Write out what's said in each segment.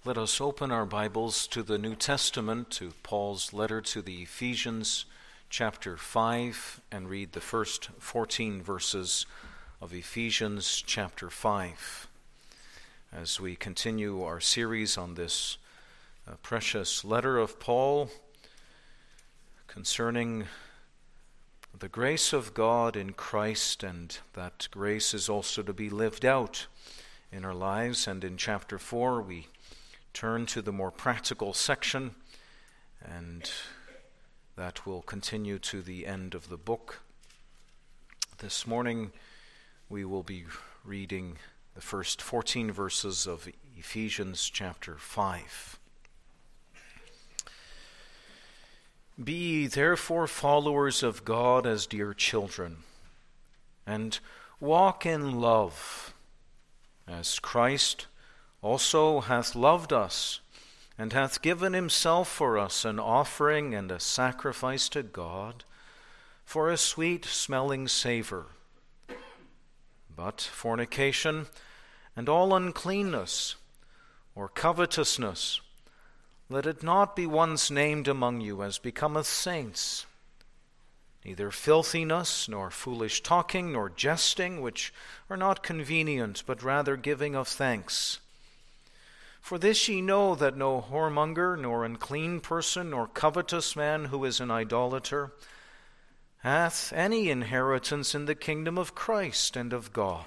Let us open our Bibles to the New Testament, to Paul's letter to the Ephesians, chapter 5, and read the first 14 verses of Ephesians chapter 5. As we continue our series on this precious letter of Paul concerning the grace of God in Christ, and that grace is also to be lived out in our lives. And in chapter 4 we turn to the more practical section, and that will continue to the end of the book. This morning we will be reading the first 14 verses of Ephesians chapter 5. Be ye therefore followers of God as dear children, and walk in love, as Christ also hath loved us, and hath given himself for us an offering and a sacrifice to God for a sweet-smelling savour. But fornication and all uncleanness or covetousness, let it not be once named among you as becometh saints, neither filthiness, nor foolish talking, nor jesting, which are not convenient, but rather giving of thanks. For this ye know, that no whoremonger, nor unclean person, nor covetous man who is an idolater, hath any inheritance in the kingdom of Christ and of God.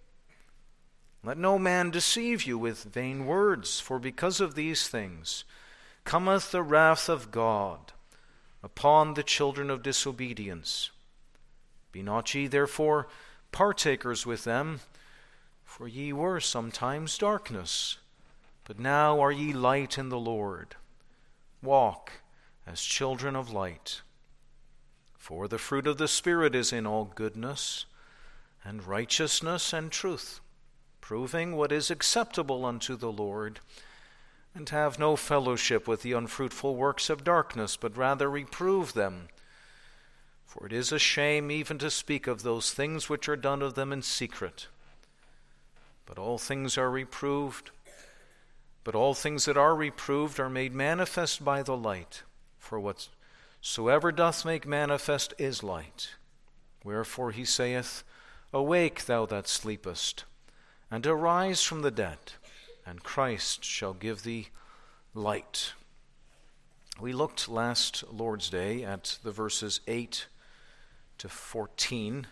Let no man deceive you with vain words, for because of these things cometh the wrath of God upon the children of disobedience. Be not ye therefore partakers with them, for ye were sometimes darkness, but now are ye light in the Lord. Walk as children of light. For the fruit of the Spirit is in all goodness and righteousness and truth, proving what is acceptable unto the Lord, and have no fellowship with the unfruitful works of darkness, but rather reprove them. For it is a shame even to speak of those things which are done of them in secret. But all things are reproved. But all things that are reproved are made manifest by the light. For whatsoever doth make manifest is light. Wherefore he saith, Awake, thou that sleepest, and arise from the dead, and Christ shall give thee light. We looked last Lord's Day at the verses 8 to 14,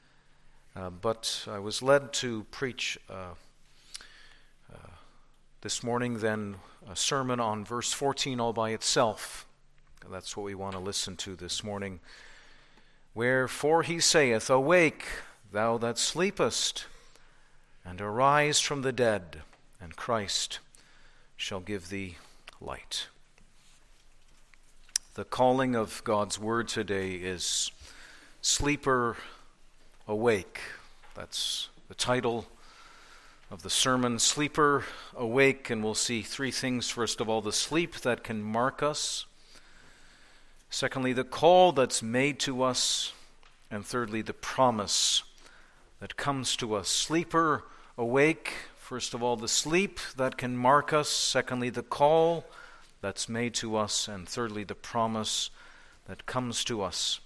but I was led to preach this morning then a sermon on verse 14 all by itself. That's what we want to listen to this morning. Wherefore he saith, Awake, thou that sleepest, and arise from the dead, and Christ shall give thee light. The calling of God's word today is Sleeper Awake. That's the title of the sermon, Sleeper Awake, and we'll see three things. First of all, the sleep that can mark us. Secondly, the call that's made to us. And thirdly, the promise that comes to us. Sleeper awake. First of all, the sleep that can mark us. Secondly, the call that's made to us. And thirdly, the promise that comes to us.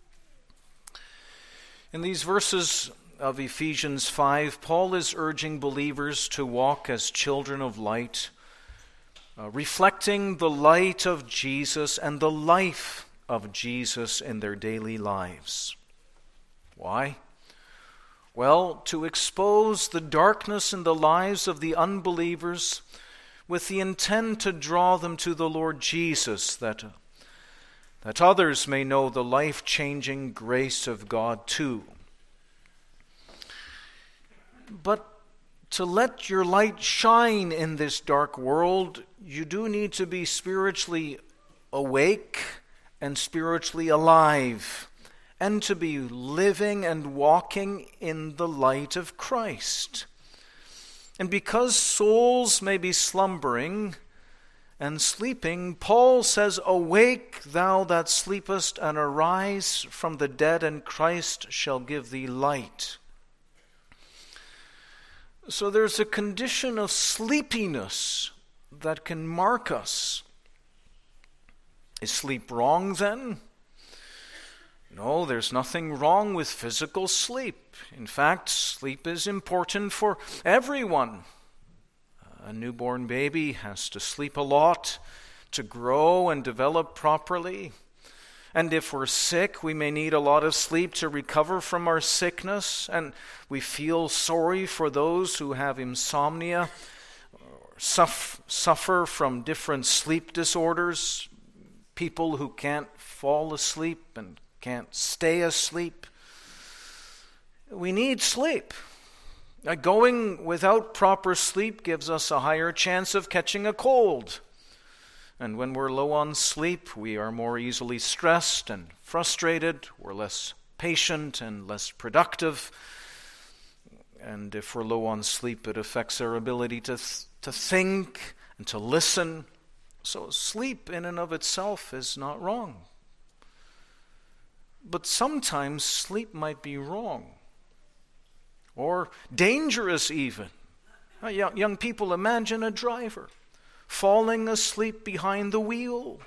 In these verses of Ephesians 5, Paul is urging believers to walk as children of light, reflecting the light of Jesus and the life of Jesus in their daily lives. Why? Well, to expose the darkness in the lives of the unbelievers with the intent to draw them to the Lord Jesus, that others may know the life-changing grace of God too. But to let your light shine in this dark world, you do need to be spiritually awake and spiritually alive, and to be living and walking in the light of Christ. And because souls may be slumbering and sleeping, Paul says, Awake, thou that sleepest, and arise from the dead, and Christ shall give thee light. So there's a condition of sleepiness that can mark us. Is sleep wrong then? No, there's nothing wrong with physical sleep. In fact, sleep is important for everyone. A newborn baby has to sleep a lot to grow and develop properly. And if we're sick, we may need a lot of sleep to recover from our sickness. And we feel sorry for those who have insomnia, or suffer from different sleep disorders, people who can't fall asleep and can't stay asleep. We need sleep. Going without proper sleep gives us a higher chance of catching a cold. And when we're low on sleep, we are more easily stressed and frustrated. We're less patient and less productive. And if we're low on sleep, it affects our ability to think and to listen. So sleep in and of itself is not wrong. But sometimes sleep might be wrong or dangerous even. Young people, imagine a driver falling asleep behind the wheel.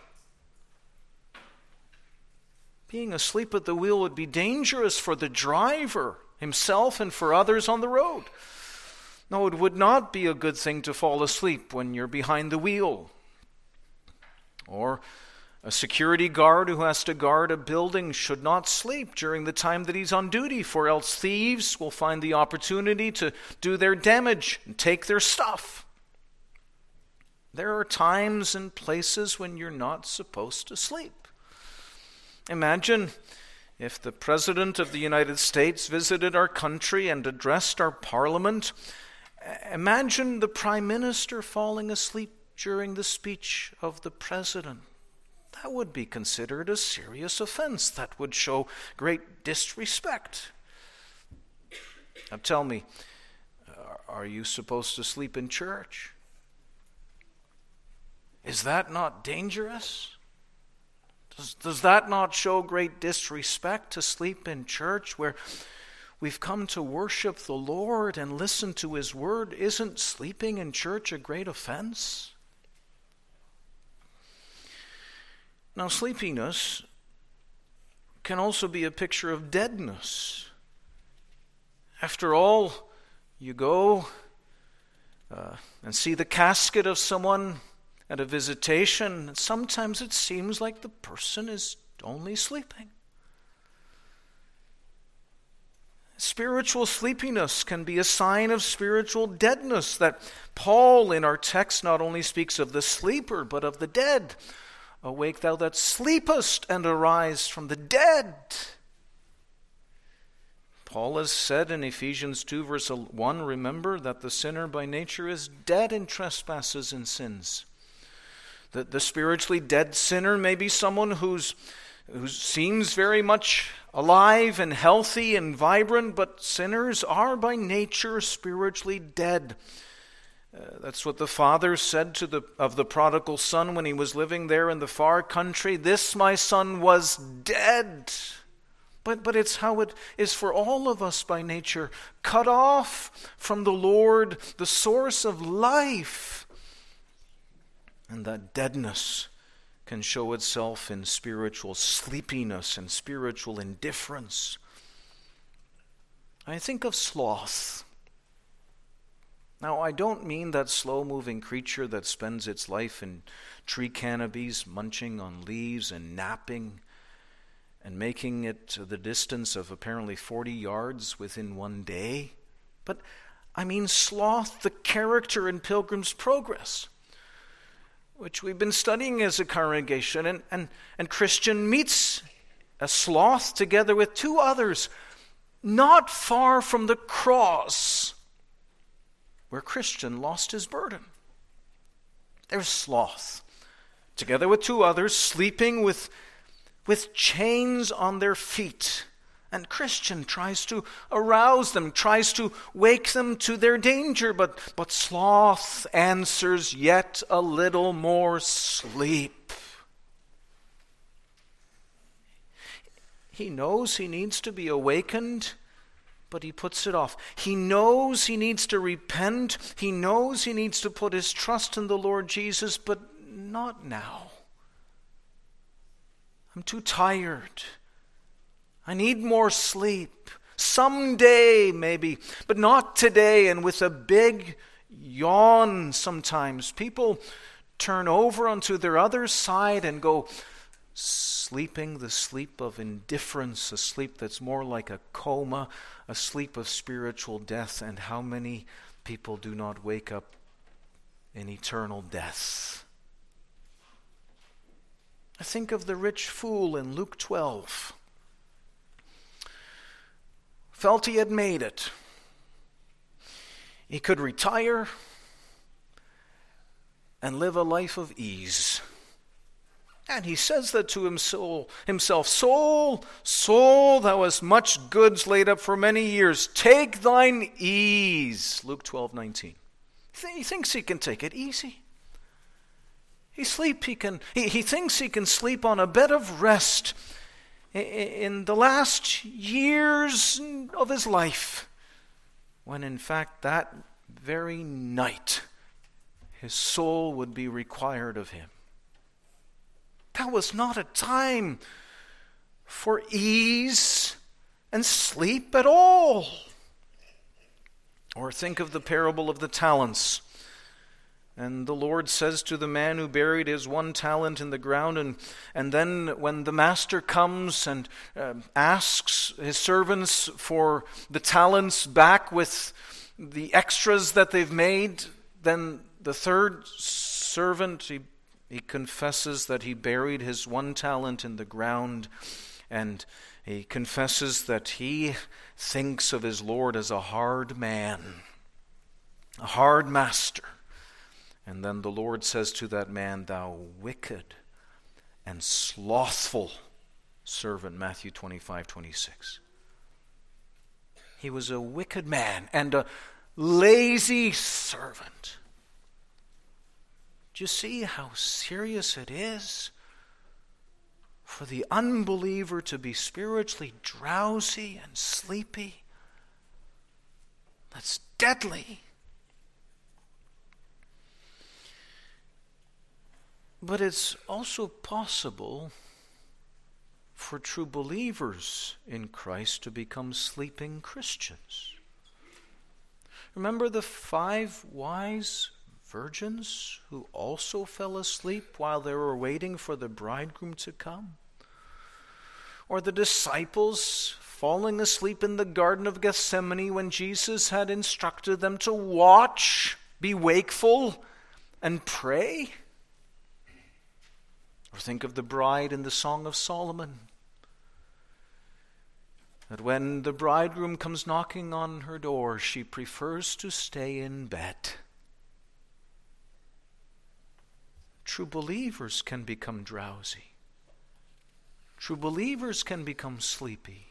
Being asleep at the wheel would be dangerous for the driver himself and for others on the road. No, it would not be a good thing to fall asleep when you're behind the wheel. Or a security guard who has to guard a building should not sleep during the time that he's on duty, for else thieves will find the opportunity to do their damage and take their stuff. There are times and places when you're not supposed to sleep. Imagine if the President of the United States visited our country and addressed our Parliament. Imagine the Prime Minister falling asleep during the speech of the President. That would be considered a serious offense. That would show great disrespect. Now tell me, are you supposed to sleep in church? Is that not dangerous? Does that not show great disrespect to sleep in church where we've come to worship the Lord and listen to His Word? Isn't sleeping in church a great offense? Now, sleepiness can also be a picture of deadness. After all, you go and see the casket of someone at a visitation, and sometimes it seems like the person is only sleeping. Spiritual sleepiness can be a sign of spiritual deadness, that Paul in our text not only speaks of the sleeper, but of the dead. Awake thou that sleepest, and arise from the dead. Paul has said in Ephesians 2 verse 1, remember that the sinner by nature is dead in trespasses and sins. That the spiritually dead sinner may be someone who seems very much alive and healthy and vibrant, but sinners are by nature spiritually dead. That's what the father said of the prodigal son when he was living there in the far country. This my son was dead. But it's how it is for all of us by nature, cut off from the Lord, the source of life. And that deadness can show itself in spiritual sleepiness and spiritual indifference. I think of sloth. Now, I don't mean that slow-moving creature that spends its life in tree canopies, munching on leaves and napping, and making it to the distance of apparently 40 yards within one day. But I mean sloth, the character in Pilgrim's Progress, which we've been studying as a congregation. And Christian meets a sloth together with two others, not far from the cross, where Christian lost his burden. There's sloth, together with two others, sleeping with chains on their feet. And Christian tries to arouse them, tries to wake them to their danger, but sloth answers yet a little more sleep. He knows he needs to be awakened but he puts it off. He knows he needs to repent. He knows he needs to put his trust in the Lord Jesus, but not now. I'm too tired. I need more sleep. Someday, maybe, but not today. And with a big yawn sometimes, people turn over onto their other side and go sleeping the sleep of indifference, a sleep that's more like a coma, a sleep of spiritual death. And how many people do not wake up in eternal death? I think of the rich fool in Luke 12. Felt he had made it. He could retire and live a life of ease. And he says that to himself, Soul, soul, thou hast much goods laid up for many years. Take thine ease. Luke 12:19. He thinks he can take it easy. He thinks he can sleep on a bed of rest in the last years of his life, when in fact that very night his soul would be required of him. That was not a time for ease and sleep at all. Or think of the parable of the talents. And the Lord says to the man who buried his 1 talent in the ground, and then when the master comes and asks his servants for the talents back with the extras that they've made, then the third servant, he confesses that he buried his 1 talent in the ground, and he confesses that he thinks of his Lord as a hard man, a hard master. And then the Lord says to that man, Thou wicked and slothful servant, Matthew 25:26. He was a wicked man and a lazy servant. Do you see how serious it is for the unbeliever to be spiritually drowsy and sleepy? That's deadly. But it's also possible for true believers in Christ to become sleeping Christians. Remember the 5 wise virgins who also fell asleep while they were waiting for the bridegroom to come? Or the disciples falling asleep in the Garden of Gethsemane when Jesus had instructed them to watch, be wakeful, and pray? Or think of the bride in the Song of Solomon, that when the bridegroom comes knocking on her door, she prefers to stay in bed. True believers can become drowsy. True believers can become sleepy.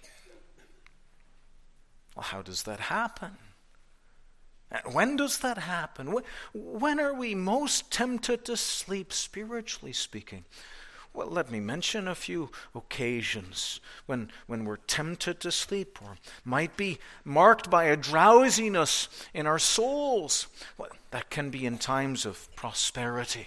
Well, how does that happen? When does that happen? When are we most tempted to sleep, spiritually speaking? Well, let me mention a few occasions when we're tempted to sleep, or might be marked by a drowsiness in our souls. Well, that can be in times of prosperity.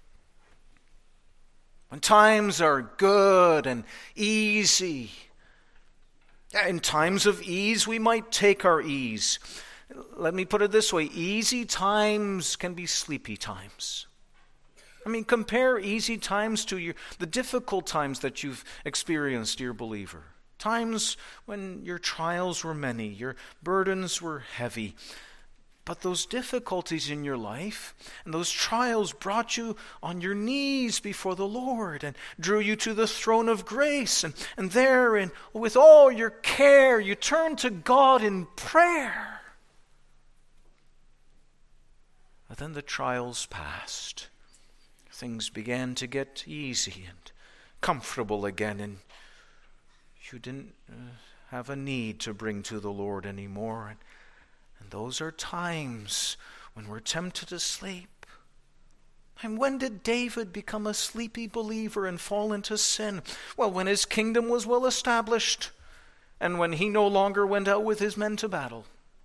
When times are good and easy. In times of ease, we might take our ease. Let me put it this way. Easy times can be sleepy times. I mean, compare easy times to the difficult times that you've experienced, dear believer. Times when your trials were many, your burdens were heavy. But those difficulties in your life and those trials brought you on your knees before the Lord and drew you to the throne of grace. And there, and with all your care, you turned to God in prayer. But then the trials passed. Things began to get easy and comfortable again, and you didn't have a need to bring to the Lord anymore. And those are times when we're tempted to sleep. And when did David become a sleepy believer and fall into sin? Well, when his kingdom was well established, and when he no longer went out with his men to battle.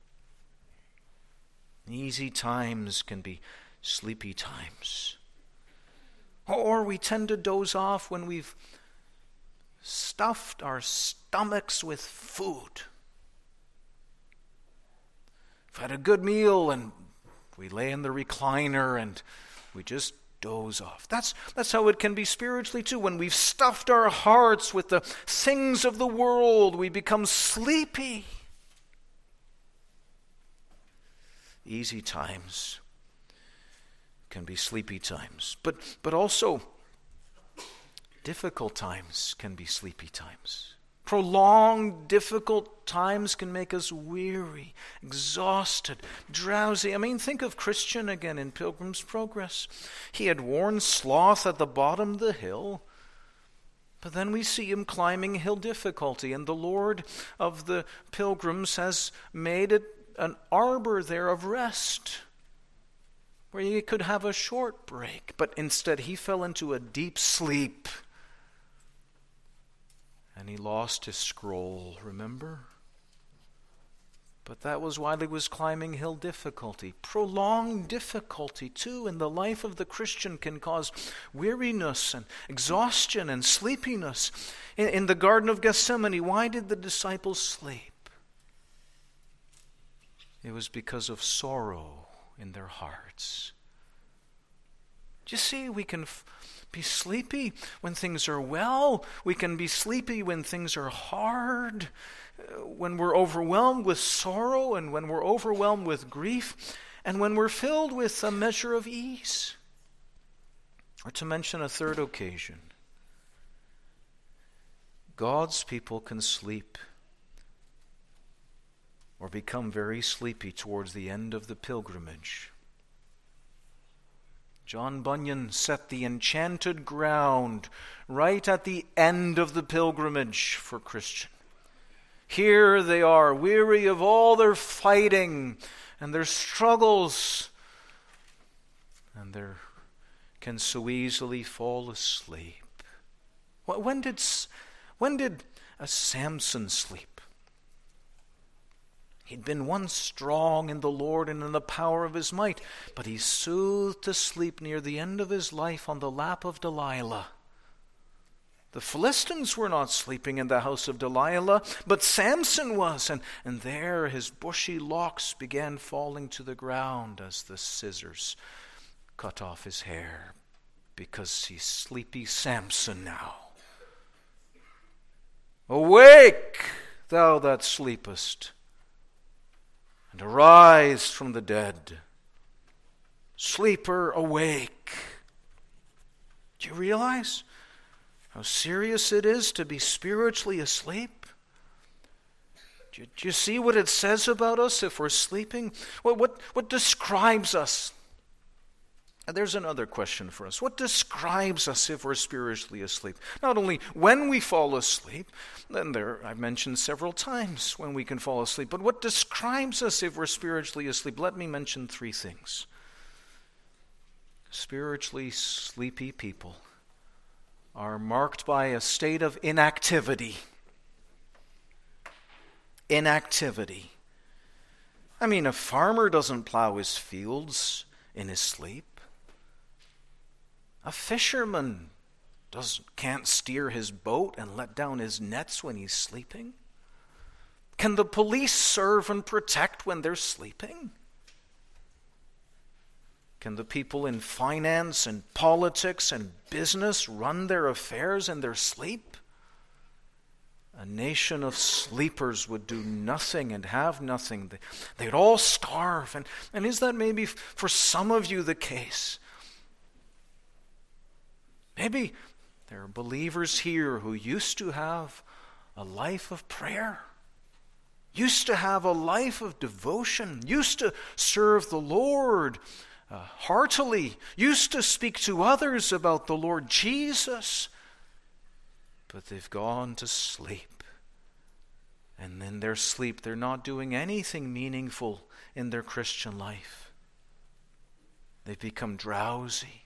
Easy times can be sleepy times. Or we tend to doze off when we've stuffed our stomachs with food. We've had a good meal and we lay in the recliner and we just doze off. That's how it can be spiritually too. When we've stuffed our hearts with the things of the world, we become sleepy. Easy times can be sleepy times. But also, difficult times can be sleepy times. Prolonged, difficult times can make us weary, exhausted, drowsy. Think of Christian again in Pilgrim's Progress. He had worn sloth at the bottom of the hill, but then we see him climbing hill difficulty, and the Lord of the pilgrims has made it an arbor there of rest, where he could have a short break, but instead he fell into a deep sleep. And he lost his scroll, remember? But that was while he was climbing hill difficulty. Prolonged difficulty, too, in the life of the Christian can cause weariness and exhaustion and sleepiness. In the Garden of Gethsemane, why did the disciples sleep? It was because of sorrow in their hearts. Do you see, we can be sleepy when things are well. We can be sleepy when things are hard, when we're overwhelmed with sorrow, and when we're overwhelmed with grief, and when we're filled with a measure of ease. Or to mention a third occasion, God's people can sleep or become very sleepy towards the end of the pilgrimage. John Bunyan set the enchanted ground right at the end of the pilgrimage for Christian. Here they are, weary of all their fighting and their struggles, and they can so easily fall asleep. When did a Samson sleep? He'd been once strong in the Lord and in the power of his might, but he soothed to sleep near the end of his life on the lap of Delilah. The Philistines were not sleeping in the house of Delilah, but Samson was, and there his bushy locks began falling to the ground as the scissors cut off his hair, because he's sleepy Samson now. Awake, thou that sleepest, and arise from the dead. Sleeper, awake. Do you realize how serious it is to be spiritually asleep? Do you see what it says about us if we're sleeping? What describes us? There's another question for us. What describes us if we're spiritually asleep? Not only when we fall asleep, then I've mentioned several times when we can fall asleep, but what describes us if we're spiritually asleep? Let me mention 3 things. Spiritually sleepy people are marked by a state of inactivity. Inactivity. A farmer doesn't plow his fields in his sleep. A fisherman can't steer his boat and let down his nets when he's sleeping. Can the police serve and protect when they're sleeping? Can the people in finance and politics and business run their affairs in their sleep? A nation of sleepers would do nothing and have nothing. They'd all starve. And is that maybe for some of you the case? Maybe there are believers here who used to have a life of prayer, used to have a life of devotion, used to serve the Lord heartily, used to speak to others about the Lord Jesus, but they've gone to sleep. And in their sleep, they're not doing anything meaningful in their Christian life. They've become drowsy.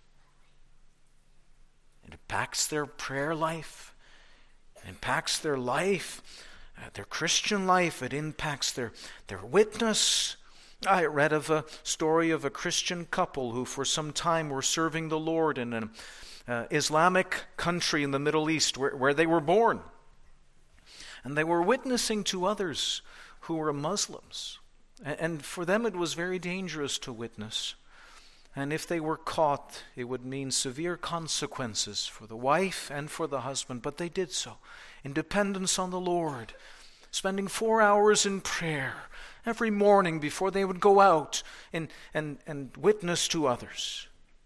It impacts their prayer life, it impacts their life their Christian life. It impacts their witness. I read of a story of a Christian couple who for some time were serving the Lord in an Islamic country in the Middle East where they were born. And they were witnessing to others who were Muslims. And for them it was very dangerous to witness. And if they were caught, it would mean severe consequences for the wife and for the husband. But they did so in dependence on the Lord, spending 4 hours in prayer every morning before they would go out and witness to others.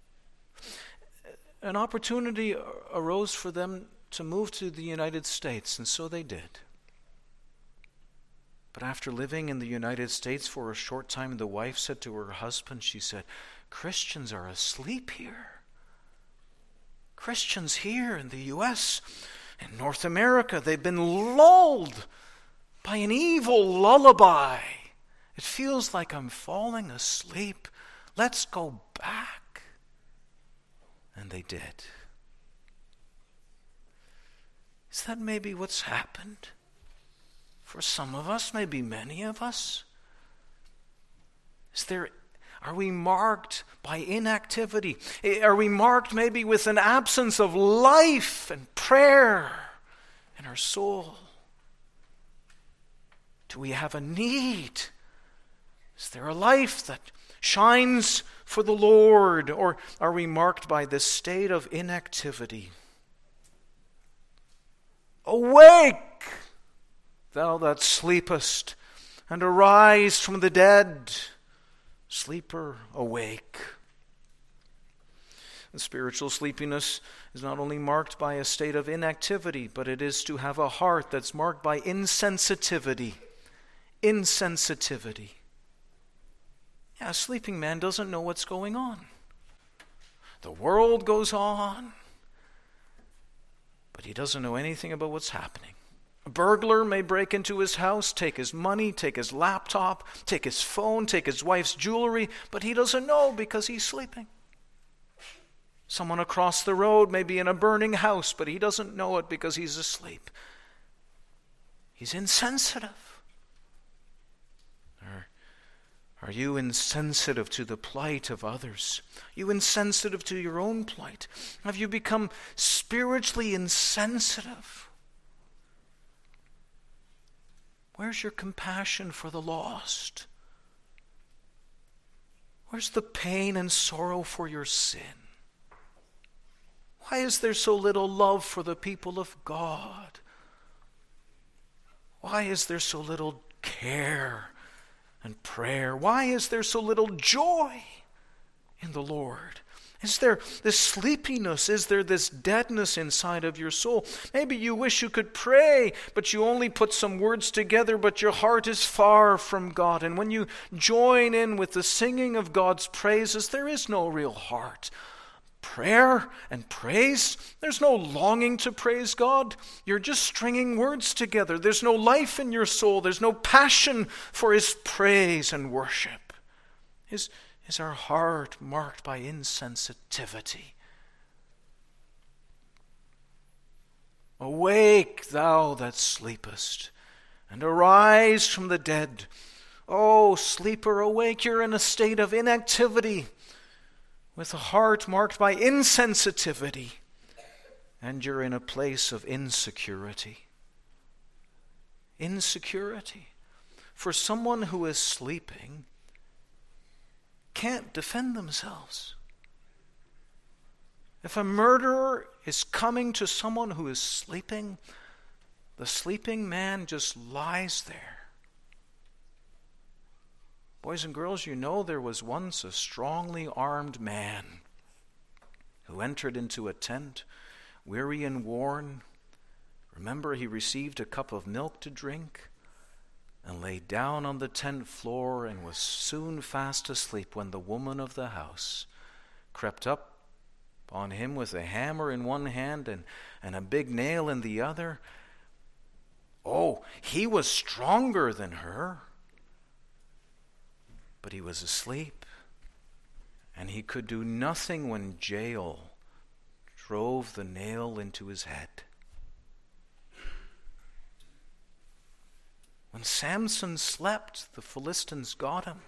An opportunity arose for them to move to the United States, and so they did. But after living in the United States for a short time, the wife said to her husband, she said, "Christians are asleep here. Christians here in the U.S., in North America, they've been lulled by an evil lullaby. It feels like I'm falling asleep. Let's go back." And they did. Is that maybe what's happened for some of us, maybe many of us? Are we marked by inactivity? Are we marked maybe with an absence of life and prayer in our soul? Do we have a need? Is there a life that shines for the Lord? Or are we marked by this state of inactivity? Awake, thou that sleepest, and arise from the dead. Sleeper, awake. And spiritual sleepiness is not only marked by a state of inactivity, but it is to have a heart that's marked by insensitivity. Insensitivity. Yeah, a sleeping man doesn't know what's going on. The world goes on, but he doesn't know anything about what's happening. A burglar may break into his house, take his money, take his laptop, take his phone, take his wife's jewelry, but he doesn't know because he's sleeping. Someone across the road may be in a burning house, but he doesn't know it because he's asleep. He's insensitive. Are you insensitive to the plight of others? Are you insensitive to your own plight? Have you become spiritually insensitive? Where's your compassion for the lost? Where's the pain and sorrow for your sin? Why is there so little love for the people of God? Why is there so little care and prayer? Why is there so little joy in the Lord? Is there this sleepiness? Is there this deadness inside of your soul? Maybe you wish you could pray, but you only put some words together, but your heart is far from God. And when you join in with the singing of God's praises, there is no real heart. Prayer and praise, there's no longing to praise God. You're just stringing words together. There's no life in your soul. There's no passion for His praise and worship. Is our heart marked by insensitivity? Awake, thou that sleepest, and arise from the dead. Oh, sleeper, awake. You're in a state of inactivity, with a heart marked by insensitivity, and you're in a place of insecurity. Insecurity. For someone who is sleeping can't defend themselves. If a murderer is coming to someone who is sleeping, the sleeping man just lies there. Boys and girls, you know there was once a strongly armed man who entered into a tent, weary and worn. Remember, he received a cup of milk to drink and lay down on the tent floor and was soon fast asleep when the woman of the house crept up on him with a hammer in one hand and a big nail in the other. Oh, he was stronger than her, but he was asleep, and he could do nothing when Jael drove the nail into his head. When Samson slept, the Philistines got him.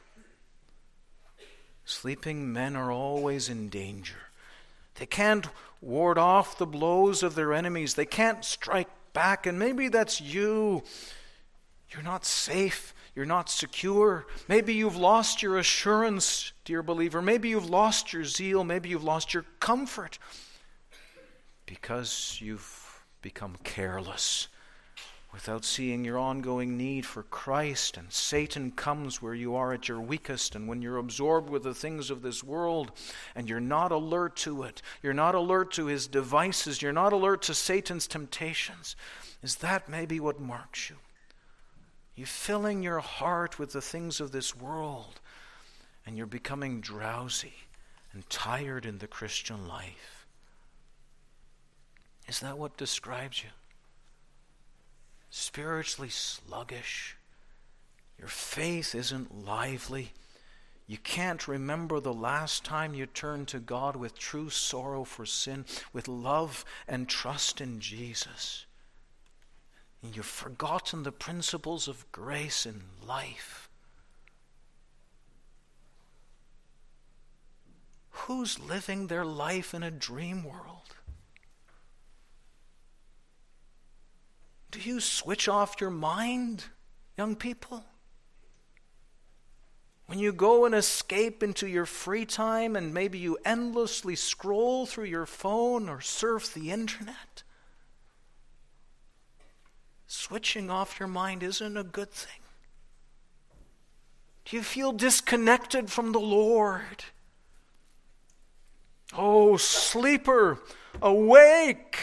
Sleeping men are always in danger. They can't ward off the blows of their enemies. They can't strike back, and maybe that's you. You're not safe. You're not secure. Maybe you've lost your assurance, dear believer. Maybe you've lost your zeal. Maybe you've lost your comfort because you've become careless without seeing your ongoing need for Christ. And Satan comes where you are at your weakest, and when you're absorbed with the things of this world and you're not alert to it, you're not alert to his devices, you're not alert to Satan's temptations. Is that maybe what marks you? You're filling your heart with the things of this world, and you're becoming drowsy and tired in the Christian life. Is that what describes you? Spiritually sluggish. Your faith isn't lively. You can't remember the last time you turned to God with true sorrow for sin, with love and trust in Jesus. And you've forgotten the principles of grace in life. Who's living their life in a dream world? Do you switch off your mind, young people? When you go and escape into your free time and maybe you endlessly scroll through your phone or surf the internet, switching off your mind isn't a good thing. Do you feel disconnected from the Lord? Oh, sleeper, awake!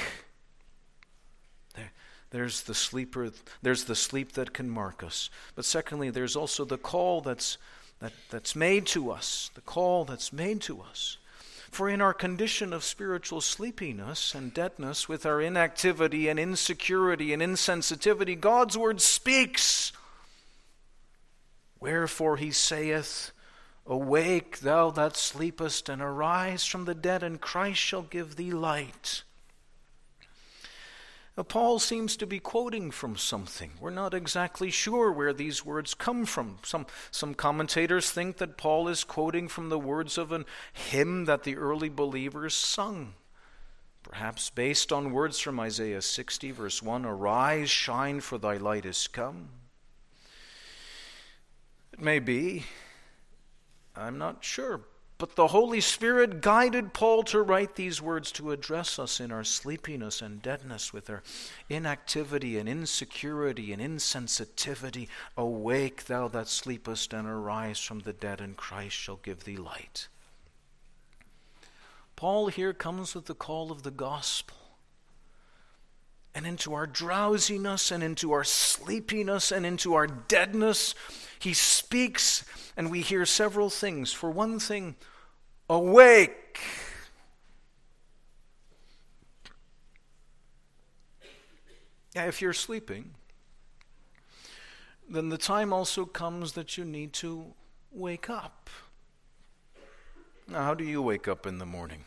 There's the sleeper. There's the sleep that can mark us. But secondly, there's also the call that's made to us. The call that's made to us. For in our condition of spiritual sleepiness and deadness, with our inactivity and insecurity and insensitivity, God's word speaks. Wherefore he saith, Awake, thou that sleepest, and arise from the dead, and Christ shall give thee light. Now, Paul seems to be quoting from something. We're not exactly sure where these words come from. Some commentators think that Paul is quoting from the words of a hymn that the early believers sung, perhaps based on words from Isaiah 60, verse 1, Arise, shine, for thy light is come. It may be. I'm not sure. But the Holy Spirit guided Paul to write these words to address us in our sleepiness and deadness, with our inactivity and insecurity and insensitivity. Awake, thou that sleepest, and arise from the dead, and Christ shall give thee light. Paul here comes with the call of the gospel. And into our drowsiness and into our sleepiness and into our deadness, he speaks, and we hear several things. For one thing, awake. Yeah, if you're sleeping, then the time also comes that you need to wake up. Now, how do you wake up in the morning?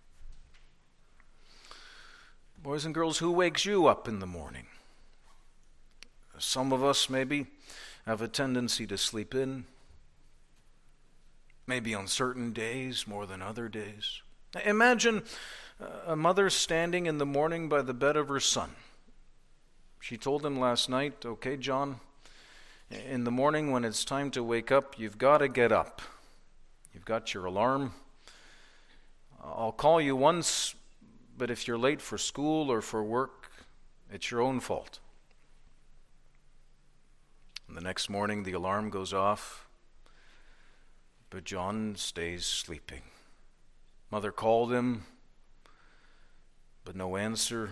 Boys and girls, who wakes you up in the morning? Some of us maybe have a tendency to sleep in, maybe on certain days more than other days. Imagine a mother standing in the morning by the bed of her son. She told him last night, okay, John, in the morning when it's time to wake up, you've got to get up. You've got your alarm. I'll call you once, but if you're late for school or for work, it's your own fault. And the next morning, the alarm goes off, but John stays sleeping. Mother called him, but no answer.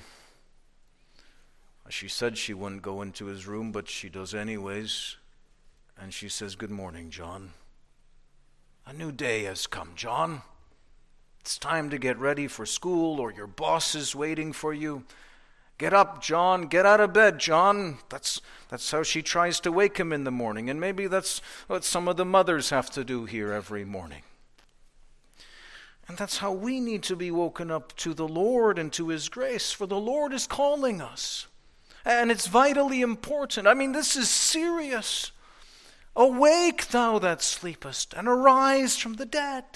She said she wouldn't go into his room, but she does anyways. And she says, Good morning, John. A new day has come, John. It's time to get ready for school, or your boss is waiting for you. Get up, John. Get out of bed, John. That's how she tries to wake him in the morning. And maybe that's what some of the mothers have to do here every morning. And that's how we need to be woken up to the Lord and to His grace, for the Lord is calling us. And it's vitally important. I mean, this is serious. Awake, thou that sleepest, and arise from the dead.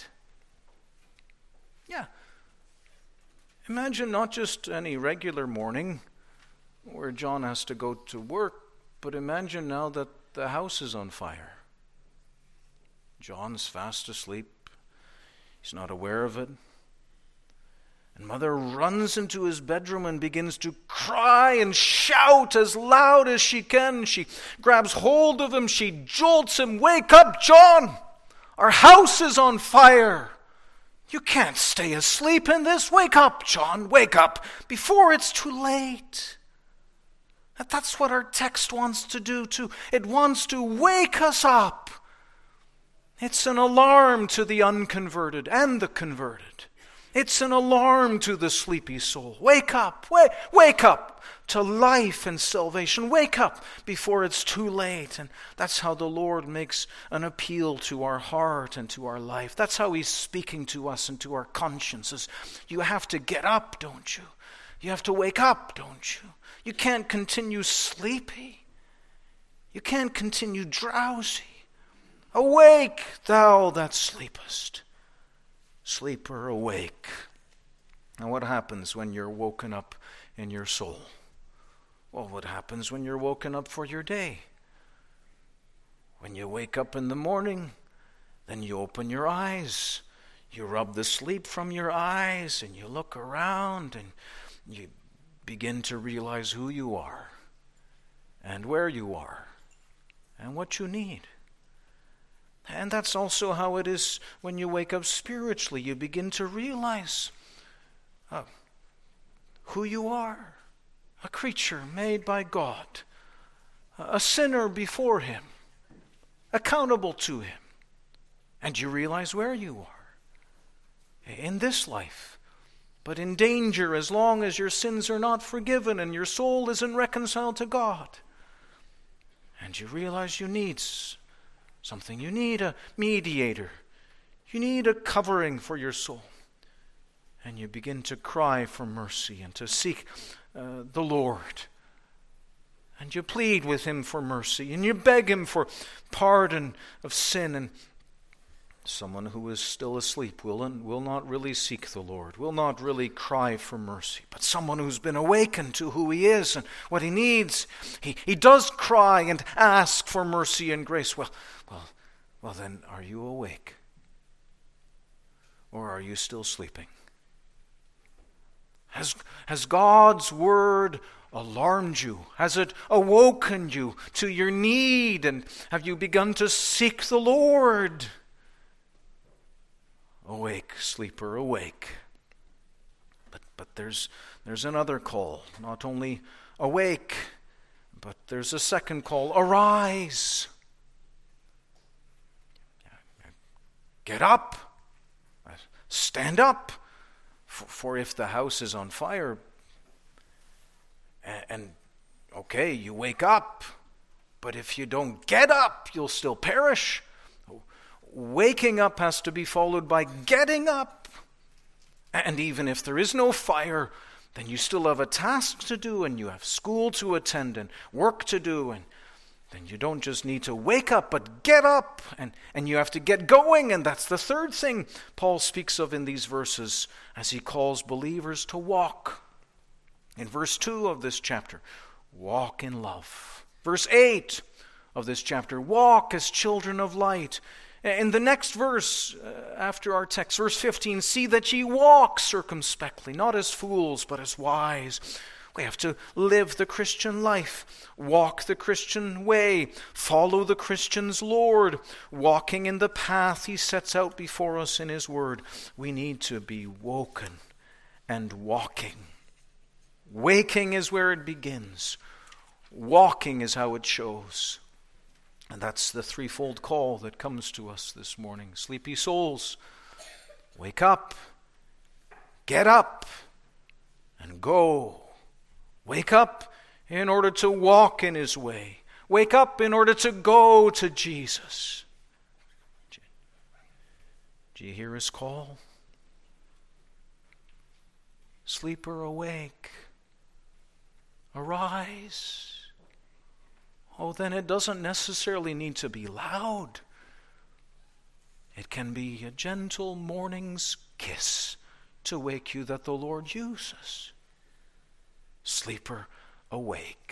Yeah. Imagine not just any regular morning where John has to go to work, but imagine now that the house is on fire. John's fast asleep. He's not aware of it. And Mother runs into his bedroom and begins to cry and shout as loud as she can. She grabs hold of him. She jolts him. "Wake up, John! Our house is on fire. You can't stay asleep in this. Wake up, John. Wake up before it's too late." That's what our text wants to do too. It wants to wake us up. It's an alarm to the unconverted and the converted. It's an alarm to the sleepy soul. Wake up, wake up to life and salvation. Wake up before it's too late. And that's how the Lord makes an appeal to our heart and to our life. That's how He's speaking to us and to our consciences. You have to get up, don't you? You have to wake up, don't you? You can't continue sleepy. You can't continue drowsy. Awake, thou that sleepest. Sleeper, awake. Now what happens when you're woken up in your soul? Well, what happens when you're woken up for your day? When you wake up in the morning, then you open your eyes. You rub the sleep from your eyes and you look around and you begin to realize who you are and where you are and what you need. And that's also how it is when you wake up spiritually. You begin to realize who you are. A creature made by God. A sinner before Him. Accountable to Him. And you realize where you are. In this life. But in danger as long as your sins are not forgiven and your soul isn't reconciled to God. And you realize you need something. You need a mediator. You need a covering for your soul. And you begin to cry for mercy and to seek the Lord. And you plead with Him for mercy. And you beg Him for pardon of sin. And someone who is still asleep will not really seek the Lord, will not really cry for mercy. But someone who's been awakened to who he is and what he needs, he does cry and ask for mercy and grace. Well, then are you awake? Or are you still sleeping? Has God's word alarmed you? Has it awoken you to your need? And have you begun to seek the Lord? Awake, sleeper, awake. But there's another call. Not only awake, but there's a second call. Arise. Get up. Stand up. For if the house is on fire, and okay, you wake up, but if you don't get up, you'll still perish. Waking up has to be followed by getting up. And even if there is no fire, then you still have a task to do, and you have school to attend and work to do, and then you don't just need to wake up, but get up, and you have to get going. And that's the third thing Paul speaks of in these verses as he calls believers to walk. In verse 2 of this chapter, walk in love. Verse 8 of this chapter, walk as children of light. In the next verse, after our text, verse 15, see that ye walk circumspectly, not as fools, but as wise. We have to live the Christian life, walk the Christian way, follow the Christian's Lord, walking in the path He sets out before us in His Word. We need to be woken and walking. Waking is where it begins. Walking is how it shows. And that's the threefold call that comes to us this morning. Sleepy souls, wake up, get up, and go. Wake up in order to walk in His way. Wake up in order to go to Jesus. Do you hear His call? Sleeper, awake. Arise. Oh, then it doesn't necessarily need to be loud. It can be a gentle morning's kiss to wake you that the Lord uses. Sleeper, awake.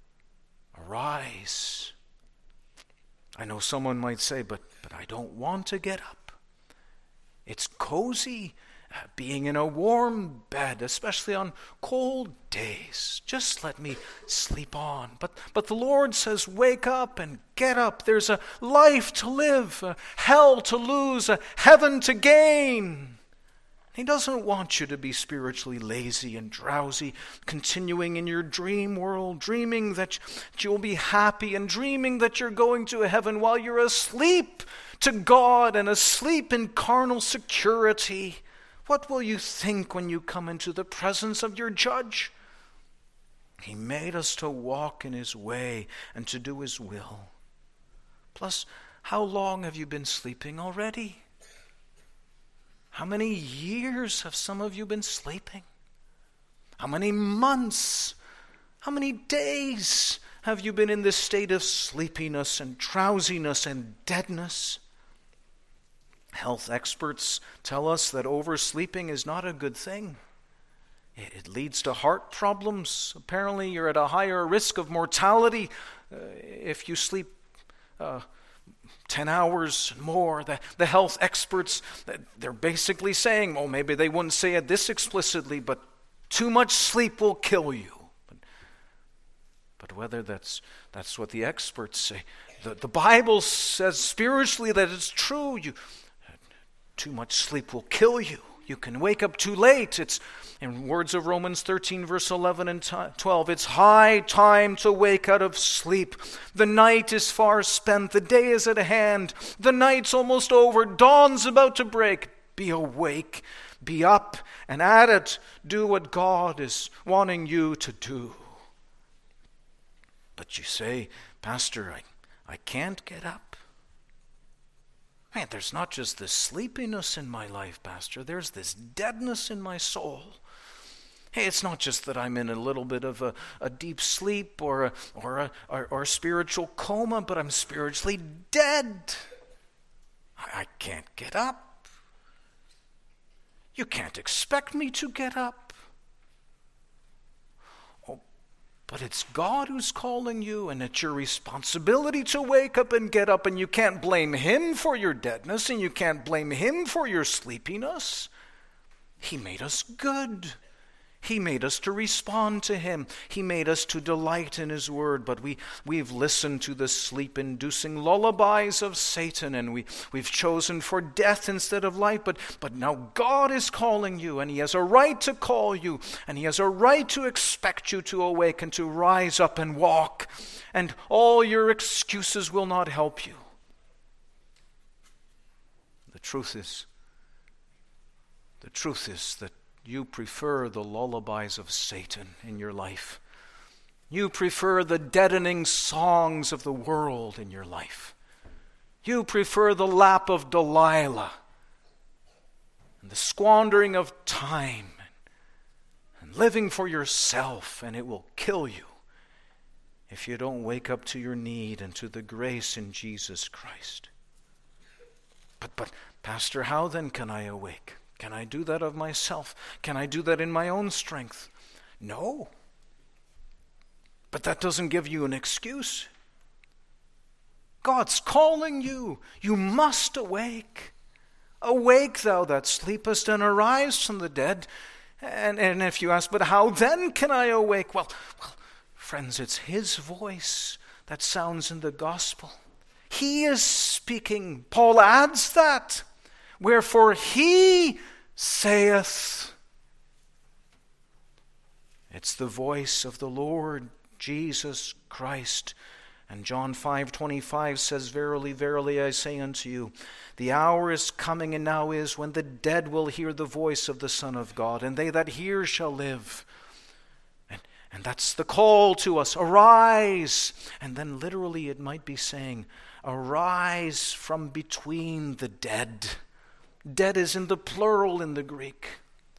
Arise. I know someone might say, but I don't want to get up. It's cozy being in a warm bed, especially on cold days. Just let me sleep on. But the Lord says, wake up and get up. There's a life to live, a hell to lose, a heaven to gain. He doesn't want you to be spiritually lazy and drowsy, continuing in your dream world, dreaming that you'll be happy and dreaming that you're going to heaven while you're asleep to God and asleep in carnal security. What will you think when you come into the presence of your judge? He made us to walk in his way and to do his will. Plus, how long have you been sleeping already? How many years have some of you been sleeping? How many months? How many days have you been in this state of sleepiness and drowsiness and deadness? Health experts tell us that oversleeping is not a good thing. It leads to heart problems. Apparently, you're at a higher risk of mortality if you sleep 10 hours more. The health experts, they're basically saying, well, maybe they wouldn't say it this explicitly, but too much sleep will kill you. But whether that's what the experts say, the Bible says spiritually that it's true. Too much sleep will kill you. You can wake up too late. It's, in words of Romans 13, verse 11 and 12, it's high time to wake out of sleep. The night is far spent. The day is at hand. The night's almost over. Dawn's about to break. Be awake. Be up and at it. Do what God is wanting you to do. But you say, Pastor, I can't get up. Man, there's not just this sleepiness in my life, Pastor. There's this deadness in my soul. Hey, it's not just that I'm in a little bit of a deep sleep or a spiritual coma, but I'm spiritually dead. I can't get up. You can't expect me to get up. But it's God who's calling you, and it's your responsibility to wake up and get up, and you can't blame him for your deadness, and you can't blame him for your sleepiness. He made us good. He made us to respond to him. He made us to delight in his word, but we've listened to the sleep-inducing lullabies of Satan, and we've chosen for death instead of life, but now God is calling you, and he has a right to call you, and he has a right to expect you to awake and to rise up and walk, and all your excuses will not help you. The truth is that you prefer the lullabies of Satan in your life. You prefer the deadening songs of the world in your life. You prefer the lap of Delilah and the squandering of time and living for yourself, and it will kill you if you don't wake up to your need and to the grace in Jesus Christ. But Pastor, how then can I awake? Can I do that of myself? Can I do that in my own strength? No. But that doesn't give you an excuse. God's calling you. You must awake. Awake, thou that sleepest, and arise from the dead. And if you ask, but how then can I awake? Well, friends, it's his voice that sounds in the gospel. He is speaking. Paul adds that. Wherefore he saith. It's the voice of the Lord Jesus Christ. And John 5:25 says, Verily, verily, I say unto you, the hour is coming, and now is, when the dead will hear the voice of the Son of God, and they that hear shall live. And that's the call to us. Arise. And then literally it might be saying, arise from between the dead. Dead is in the plural in the Greek,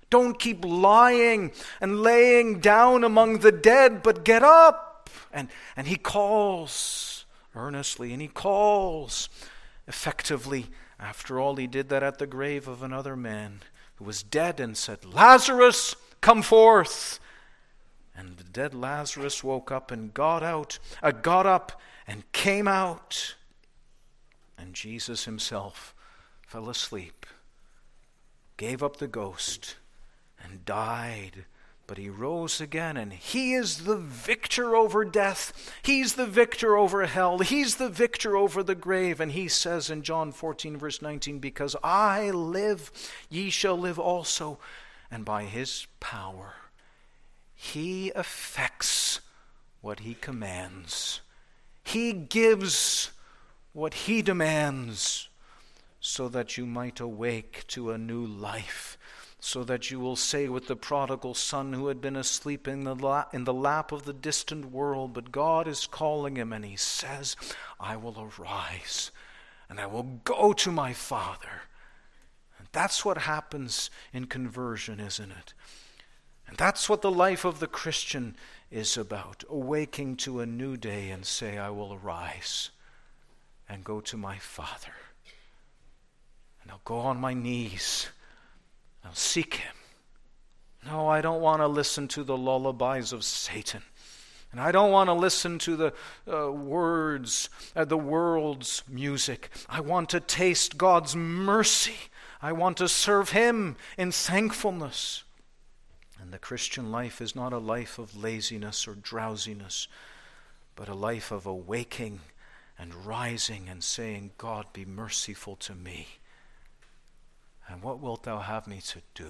Don't keep lying and laying down among the dead, but get up. And he calls earnestly, and he calls effectively. After all, he did that at the grave of another man who was dead and said, Lazarus, come forth. And the dead Lazarus woke up and got up and came out. And Jesus himself fell asleep, gave up the ghost, and died. But he rose again, and he is the victor over death. He's the victor over hell. He's the victor over the grave. And he says in John 14, verse 19, because I live, ye shall live also. And by his power, he effects what he commands. He gives what he demands, so that you might awake to a new life, so that you will say with the prodigal son who had been asleep in the lap of the distant world, but God is calling him, and he says, I will arise, and I will go to my Father. And that's what happens in conversion, isn't it? And that's what the life of the Christian is about, awaking to a new day and say, I will arise and go to my Father. And I'll go on my knees. I'll seek him. No, I don't want to listen to the lullabies of Satan. And I don't want to listen to the words, the world's music. I want to taste God's mercy. I want to serve him in thankfulness. And the Christian life is not a life of laziness or drowsiness, but a life of awaking and rising and saying, God, be merciful to me. And what wilt thou have me to do?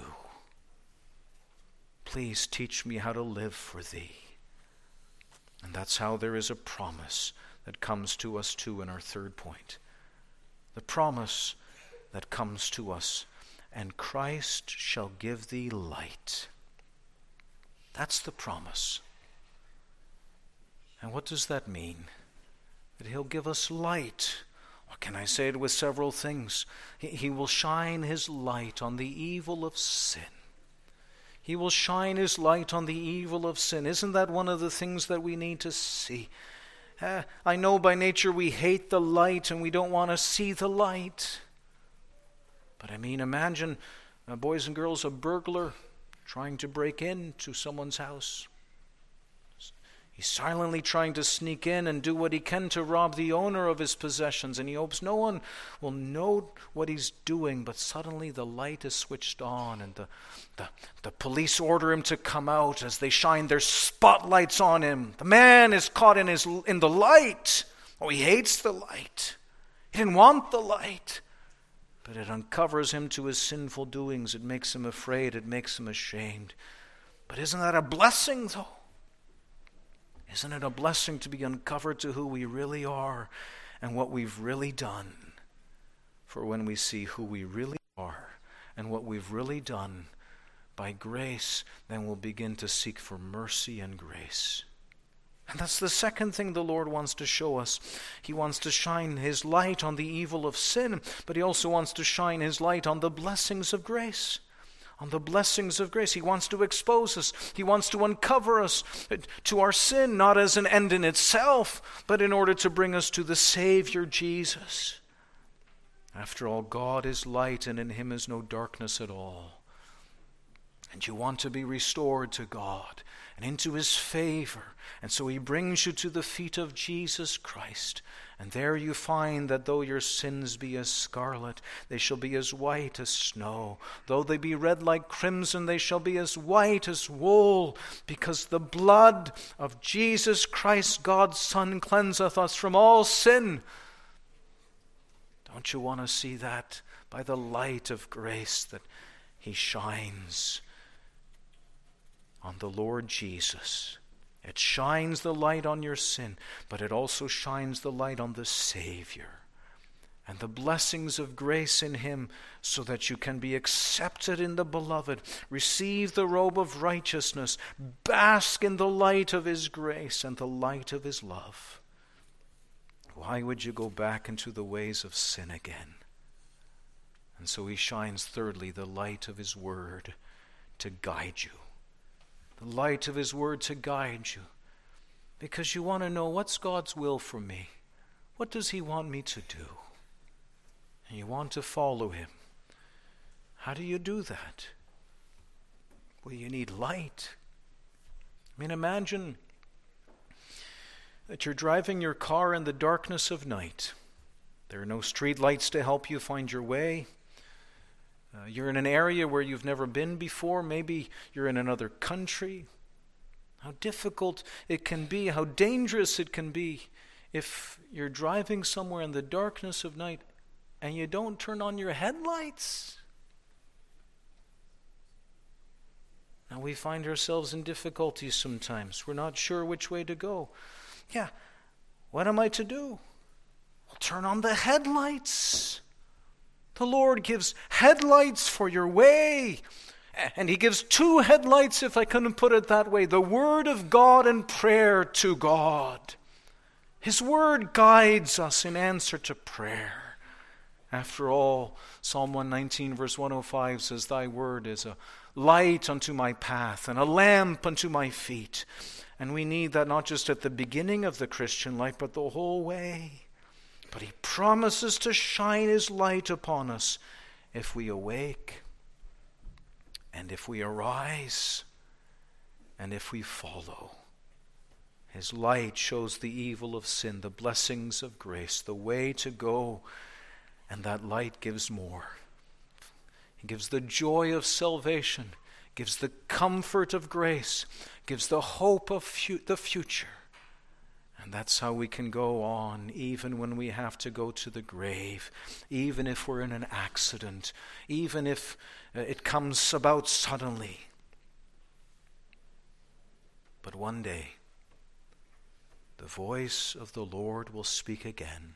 Please teach me how to live for thee. And that's how there is a promise that comes to us too in our third point. The promise that comes to us, and Christ shall give thee light. That's the promise. And what does that mean? That he'll give us light. Or can I say it with several things? He will shine his light on the evil of sin. He will shine his light on the evil of sin. Isn't that one of the things that we need to see? I know by nature we hate the light and we don't want to see the light. But I mean, imagine, boys and girls, a burglar trying to break into someone's house. He's silently trying to sneak in and do what he can to rob the owner of his possessions, and he hopes no one will know what he's doing, but suddenly the light is switched on, and the police order him to come out as they shine their spotlights on him. The man is caught in the light. Oh, he hates the light. He didn't want the light. But it uncovers him to his sinful doings. It makes him afraid. It makes him ashamed. But isn't that a blessing, though? Isn't it a blessing to be uncovered to who we really are and what we've really done? For when we see who we really are and what we've really done by grace, then we'll begin to seek for mercy and grace. And that's the second thing the Lord wants to show us. He wants to shine his light on the evil of sin, but he also wants to shine his light on the blessings of grace. On the blessings of grace. He wants to expose us. He wants to uncover us to our sin, not as an end in itself, but in order to bring us to the Savior Jesus. After all, God is light, and in him is no darkness at all. And you want to be restored to God and into his favor. And so he brings you to the feet of Jesus Christ. And there you find that though your sins be as scarlet, they shall be as white as snow. Though they be red like crimson, they shall be as white as wool. Because the blood of Jesus Christ, God's Son, cleanseth us from all sin. Don't you want to see that by the light of grace that he shines on the Lord Jesus? It shines the light on your sin, but it also shines the light on the Savior and the blessings of grace in him, so that you can be accepted in the beloved, receive the robe of righteousness, bask in the light of his grace and the light of his love. Why would you go back into the ways of sin again? And so he shines, thirdly, the light of his word to guide you. The light of His Word to guide you. Because you want to know, what's God's will for me? What does He want me to do? And you want to follow Him. How do you do that? Well, you need light. I mean, imagine that you're driving your car in the darkness of night. There are no street lights to help you find your way. You're in an area where you've never been before. Maybe you're in another country. How difficult it can be, how dangerous it can be if you're driving somewhere in the darkness of night and you don't turn on your headlights. Now we find ourselves in difficulties sometimes. We're not sure which way to go. Yeah, what am I to do? Well, turn on the headlights. The Lord gives headlights for your way. And He gives two headlights, if I couldn't put it that way. The Word of God and prayer to God. His Word guides us in answer to prayer. After all, Psalm 119 verse 105 says, Thy Word is a light unto my path and a lamp unto my feet. And we need that not just at the beginning of the Christian life, but the whole way. But He promises to shine His light upon us if we awake, and if we arise, and if we follow. His light shows the evil of sin, the blessings of grace, the way to go, and that light gives more. It gives the joy of salvation, gives the comfort of grace, gives the hope of the future. And that's how we can go on, even when we have to go to the grave, even if we're in an accident, even if it comes about suddenly. But one day, the voice of the Lord will speak again.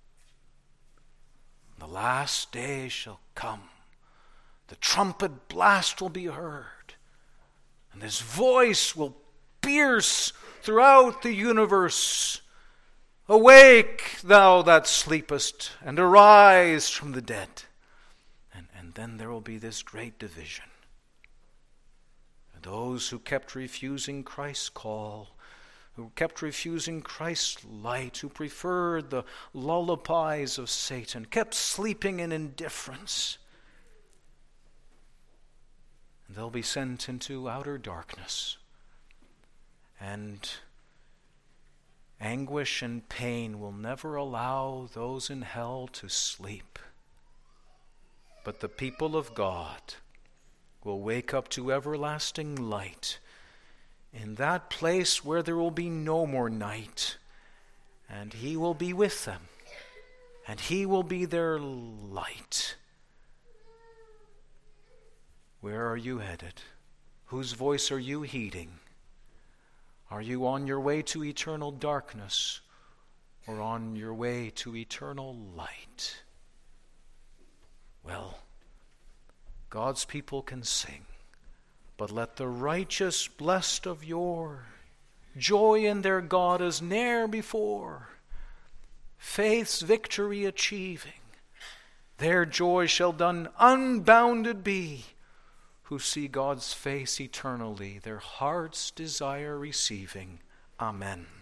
The last day shall come. The trumpet blast will be heard, and His voice will pierce throughout the universe. Awake, thou that sleepest, and arise from the dead. And then there will be this great division. Those who kept refusing Christ's call, who kept refusing Christ's light, who preferred the lullabies of Satan, kept sleeping in indifference. And they'll be sent into outer darkness. And anguish and pain will never allow those in hell to sleep. But the people of God will wake up to everlasting light in that place where there will be no more night. And He will be with them. And He will be their light. Where are you headed? Whose voice are you heeding? Are you on your way to eternal darkness or on your way to eternal light? Well, God's people can sing, but let the righteous blessed of yore joy in their God as ne'er before, faith's victory achieving. Their joy shall done unbounded be, who see God's face eternally, their heart's desire receiving. Amen.